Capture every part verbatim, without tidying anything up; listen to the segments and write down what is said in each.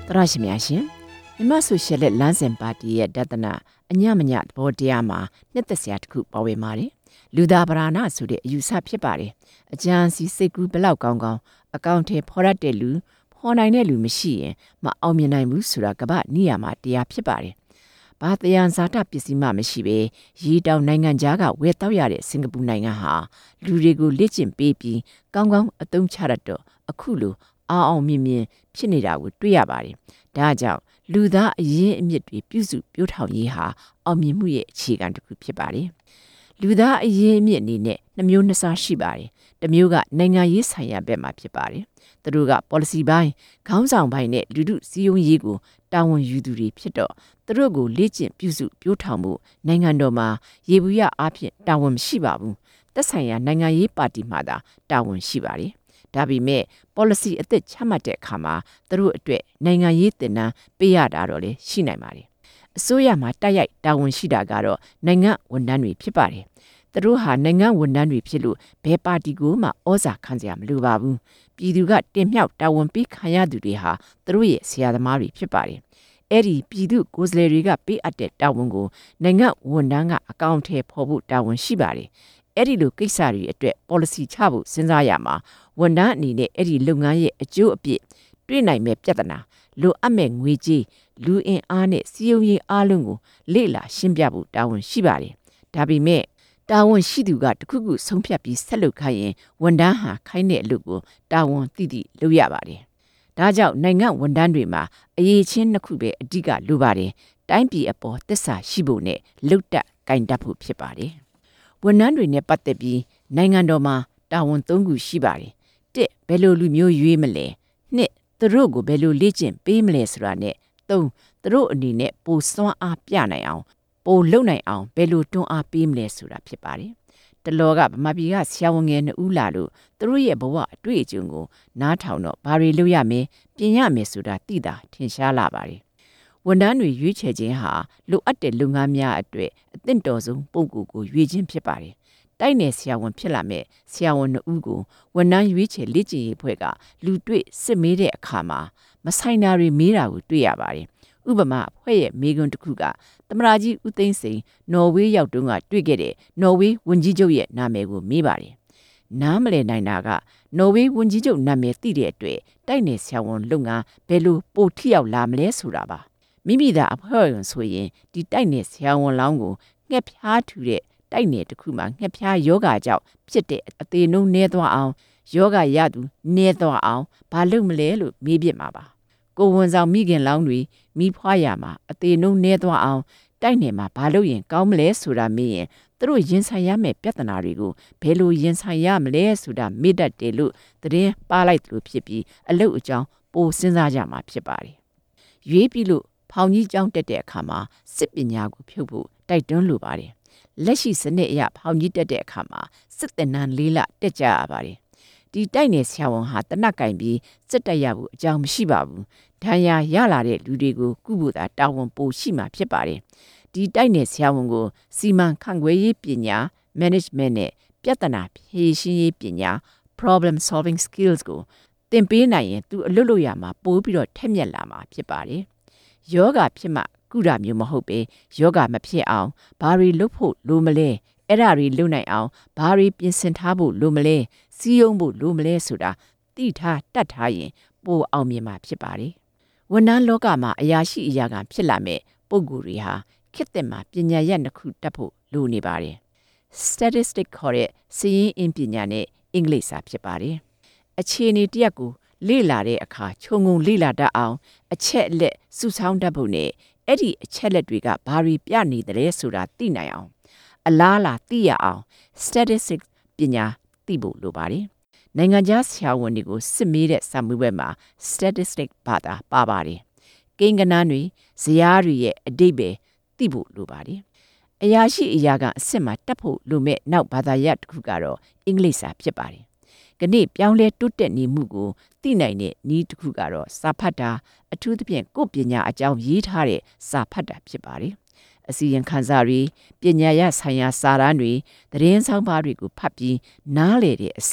တရရှိများရှင်မြမဆိုရှယ်လက်လမ်းစဉ်ပါတီရဲ့ဒသနာအညမညသဘောတရားမှာနှစ်သက်စရာတစ်ခုပေါ်ဝင်ပါတယ်လူသားပရာဏဆိုတဲ့အယူဆဖြစ်ပါတယ်အကြံစီစိတ်ကူးဘလောက်ကောင်းကောင်းအကောင့်ထဲဖော်ရတဲ့လူဖော်နိုင်တဲ့လူမရှိရင်မအောင်မြင်နိုင်ဘူးဆိုတာကမ္ဘာနိယာမတရားဖြစ်ပါတယ်ဘာတယံဇာတပစ္စည်းမှမရှိပဲရေတောင်နိုင်ငံခြားကဝယ်တောက်ရတဲ့စင်ကာပူနိုင်ငံဟာလူတွေကိုလက်ကျင့်ပေးပြီးကောင်းကောင်းအသုံးချရတော့အခုလိုအောင်အောင်မြင်မြင်ဖြစ်နေတာကိုတွေ့ရပါတယ်ဒါကြောင့်လူသားအရင်းအမြစ်တွေပြုစုပြောထောင်ရေးဟာအောင်မြင်မှုရဲ့အခြေခံတစ်ခုဖြစ်ပါတယ်လူသားအရင်းအမြစ်အနေနဲ့နှမျိုးနှစ်စားရှိပါတယ်တစ်မျိုးကနိုင်ငံရေးဆိုင်ရာဘက်မှာဖြစ်ပါတယ်သူတို့က policy ဘိုင်းခေါင်းဆောင်ဘိုင်းနဲ့လူထုစည်းရုံးရေးကိုတာဝန်ယူသူတွေဖြစ်တော့သူတို့ကိုလေ့ကျင့်ပြုစုပြောထောင်မှုနိုင်ငံတော်မှာရေဘူးရအားဖြင့်တာဝန်မရှိပါဘူးသက်ဆိုင်ရာနိုင်ငံရေးပါတီမှသာတာဝန်ရှိပါတယ်ဒါပေမဲ့ policy အသစ်ချမှတ်တဲ့အခါမှာသူတို့အတွက်နိုင်ငံရေးသင်တန်းပေးရတာတော့လေရှိနိုင်ပါတယ်အစိုးရမှာတိုက်ရိုက်တာဝန်ရှိတာကတော့နိုင်ငံဝန်ထမ်းတွေဖြစ်ပါတယ်သူတို့ဟာနိုင်ငံဝန်ထမ်းတွေဖြစ်လို့ဘယ်ပါတီကိုမှဩဇာခံစရာမလိုပါဘူးပြည်သူကတင်မြှောက်တာဝန်ပေးခံရသူတွေဟာသူတို့ရဲ့ဆရာသမားတွေဖြစ်ပါတယ်အဲ့ဒီပြည်သူကိုယ်စားလှယ်တွေကပေးအပ်တဲ့တာဝန်ကိုနိုင်ငံဝန်ထမ်းကအကောင့်ထဲပေါ်ဖို့တာဝန်ရှိပါတယ်အဲ့ဒီလိုကိစ္စတွေအတွက် policy ချဖို့စဉ်းစားရမှာဝန်ထမ်းအနေနဲ့အဲ့ဒီလုပ်ငန်းရဲ့အကျိုးအပြစ်တွေ့နိုင်မဲ့ပြဿနာလိုအပ်မဲ့ငွေကြေးလူအင်အားနဲ့စီယုံရေးအားလုံးကိုလေ့လာရှင်းပြဖို့တာဝန်ရှိပါတယ်ဒါပေမဲ့တာဝန်ရှိသူကတခုခုဆုံးဖြတ်ပြီးဆက်လုပ်ခိုင်းရင်ဝန်ထမ်းဟာခိုင်းတဲ့အလုပ်ကိုတာဝန်သိသိလုပ်ရပါတယ်ဒါကြောင့်နိုင်ငံဝန်ထမ်းတွေမှာအရေးချင်းနှစ်ခုပဲအဓိကလိုပါတယ်တိုင်းပြည်အပေါ်သစ္စာရှိဖို့နဲ့လှုပ်တက်ကင်တတ်ဖို့ဖြစ်ပါတယ်ဝန်ထမ်းတွေနဲ့ပတ်သက်ပြီးနိုင်ငံတော်မှာတာဝန်သုံးခုရှိပါတယ်တစ်ဘယ်လိုလူမျိုးရွေးမလဲနှစ်သူတို့ကိုဘယ်လိုလေ့ကျင့်ပေးမလဲဆိုတာနဲ့သုံးသူတို့အနေနဲ့ပိုစွမ်းအားပြနိုင်အောင်ပိုလုံနိုင်အောင်ဘယ်လိုတွန်းအားပေးမလဲဆိုတာဖြစ်ပါတယ်တလောကဗမာပြည်ကဆရာဝန်ငယ်နှစ်ဦးလာလို့သူတို့ရဲ့ဘဝအတွေ့အကြုံကိုနားထောင်တော့ဘာတွေလုပ်ရမလဲပြင်ရမယ်ဆိုတာသိတာထင်ရှားလာပါတယ်ဝန်ထမ်းတွေရွေးချယ်ခြင်းဟာလိုအပ်တဲ့လုပ်ငန်းများအတွက်အသင့်တော်ဆုံးပုံကိုယ်ကိုရွေးခြင်းဖြစ်ပါတယ်တိုက်နယ်ဆရာဝန်ဖြစ်လာမဲ့ဆရာဝန်နှစ်ဦးကိုဝန်ထမ်းရွေးချယ်လေ့ကျင့်ရေးဖွဲ့ကလူတွေ့စစ်မေးတဲ့အခါမှာမဆိုင်တာတွေမေးတာကိုတွေ့ရပါတယ်ဥပမာအဖွဲ့ရဲ့မေးခွန်းတစ်ခုကသမ္မတကြီးဦးသိန်းစိန်နော်ဝေးရောက်တုန်းကတွေ့ခဲ့တဲ့နော်ဝေးဝန်ကြီးချုပ်ရဲ့နာမည်ကိုမေးပါတယ်နားမလည်နိုင်တာကနော်ဝေးဝန်ကြီးချုပ်နာမည်သိတဲ့အတွက်တိုက်နယ်ဆရာဝန်လုပ်ငန်းဘယ်လိုပိုထိရောက်လာမလဲဆိုတာပါမိမိသာအဖွဲ့ဝင်ဆိုရင်ဒီတိုက်နယ်ဆရာဝန်လောင်းကိုငှက်ဖျားထူတဲ့တိုက်နယ်တစ်ခုမှာငှက်ဖျားယောဂါကြောင့်ဖြစ်တဲ့အသေးနှုံးနှဲသွားအောင်ယောဂါရသူနှဲသွားအောင်ဘာလုပ်မလဲလို့မေးပြမှာပါကိုဝန်ဆောင်မိခင်လောင်းတွေမိဖွားရမှာအသေးနှုံးနှဲသွားအောင်တိုက်နယ်မှာဘာလုပ်ရင်ကောင်းမလဲဆိုတာမေးရင်သူတို့ရင်ဆိုင်ရမယ့်ပြဿနာတွေကိုဘယ်လိုရင်ဆိုင်ရမလဲဆိုတာမေ့တတ်တယ်လို့သတင်းပါလိုက်လို့ဖြစ်ပြီးအလုပ်အကြောင်းပိုစဉ်းစားကြမှာဖြစ်ပါတယ်ရွေးပြီးလို့ဖောင်ကြီးကျောင်းတက်တဲ့အခါမှာစစ်ပညာကိုဖြုတ်ဖို့တိုက်တွန်းလိုပါတယ်လက်ရှိစနစ်အရဖောင်ကြီးတက်တဲ့အခါမှာစစ်တပ်နန်းလေးလတက်ကြရပါတယ်ဒီတိုက်နယ်ဆရာဝန်ဟာတနက်ကင်ပြီးစစ်တက်ရဖို့အကြောင်းမရှိပါဘူးဒဏ်ရာရလာတဲ့လူတွေကိုကုဖို့သာတာဝန်ပိုရှိမှာဖြစ်ပါတယ်ဒီတိုက်နယ်ဆရာဝန်ကိုစီမံခန့်ခွဲရေးပညာ management နဲ့ပြဿနာဖြေရှင်းရေးပညာ problem solving skills ကိုသင်ပေးနိုင်ရင်သူအလွတ်လို့ရမှာပိုးပြီးတော့ထက်မြက်လာမှာဖြစ်ပါတယ်ယောဂဖြစ်မှကုတာမျိုးမဟုတ်ပဲယောဂမဖြစ်အောင်ဘာတွေလုပ်ဖို့လိုမလဲအဲ့ဒါတွေလုပ်နိုင်အောင်ဘာတွေပြင်ဆင်ထားဖို့လိုမလဲစီးရုံးဖို့လိုမလဲဆိုတာသိထားတတ်ထားရင်ပိုအောင်မြင်မှာဖြစ်ပါတယ်ဝန်ထမ်းလောကမှာအရာရှိအရာကဖြစ်လာမဲ့ပုံကိုယ်တွေဟာခေတ်သစ်မှာပညာရပ်နှစ်ခုတတ်ဖို့လိုနေပါတယ် statistic ခေါ်တဲ့စာရင်းအင်းပညာနဲ့အင်္ဂလိပ်စာဖြစ်ပါတယ်အခြေအနေတစ်ရပ်ကိုလေ့လာတဲ့အခါခြုံငုံလေ့လာတတ်အောင်အချက်အလက်စုဆောင်းတတ်ဖို့နဲ့အဲ့ဒီအချက်လက်တွေကဘာတွေပြနေတယ်ဆိုတာသိနိုင်အောင်အလားလာသိရအောင် statistics ပညာသိဖို့လိုပါတယ်နိုင်ငံခြားဆရာဝန်တွေကိုစစ်မေးတဲ့စာမေးပွဲမှာ statistics ဘာသာပါပါတယ်ကိန်းဂဏန်းတွေဇယားတွေရဲ့အဓိပ္ပာယ်သိဖို့လိုပါတယ်အရာရှိအရာကအစစ်မှာတတ်ဖို့လိုမဲ့နောက်ဘာသာရပ်တစ်ခုကတော့အင်္ဂလိပ်စာဖြစ်ပါတယ်ကနေ့ပြောင်းလဲတိုးတက်နေမှုကိုသိနိုင်တဲ့နည်းတစ်ခုကတော့စာဖတ်တာအထူးသဖြင့်ကိုယ်ပညာအကြောင်းရေးထားတဲ့စာဖတ်တာဖြစ်ပါတယ်အစီရင်ခံစာတွေပညာရဆိုင်ရာစာတမ်းတွေသတင်းဆောင်ပါတွေကိုဖတ်ပြီးနားလည်တဲ့အဆင့်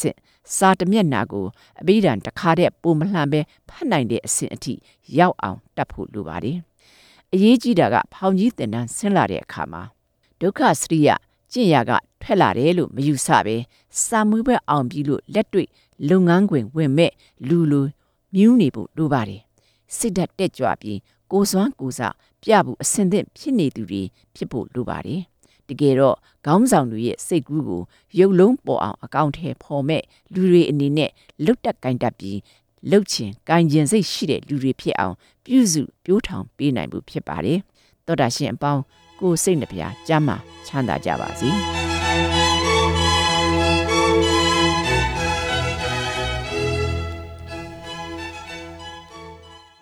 စာတမျက်နှာကိုအဘိဓမ္မာတစ်ခါတည်းပုံမလှန်ပဲဖတ်နိုင်တဲ့အဆင့်အထိရောက်အောင်တတ်ဖို့လိုပါတယ်အရေးကြီးတာကဖောင်ကြီးတင်တန်းဆင်းလာတဲ့အခါမှာဒုက္ခစရိယကျင့်ရာကထွက်လာတယ်လို့မယူဆပဲစာမွေးပွဲအောင်ပြီလို့လက်တွေ့လုပ်ငန်းခွင်ဝင်မဲ့လူလိုမြူးနေဖို့လိုပါတယ်စိတ်ဓာတ်တက်ကြွပြီးကိုယ်စွမ်းကိုယ်စားပြဖို့အစဉ်သင့်ဖြစ်နေသူတွေဖြစ်ဖို့လိုပါတယ်တကယ်တော့ခေါင်းဆောင်တွေရဲ့စိတ်ကူးကိုရုပ်လုံးပေါ်အောင်အကောင့်ထဲပေါ်မဲ့လူတွေအနေနဲ့လုတ်တက်ကင်တတ်ပြီးလှုပ်ချင်ကင်ကျင်စိတ်ရှိတဲ့လူတွေဖြစ်အောင်ပြုစုပြိုးထောင်ပေးနိုင်ဖို့ဖြစ်ပါတယ်သောတာရှင်အပေါင်းကိုယ်စိတ်နှပြချမ်းသာချမ်းသာကြပါစေ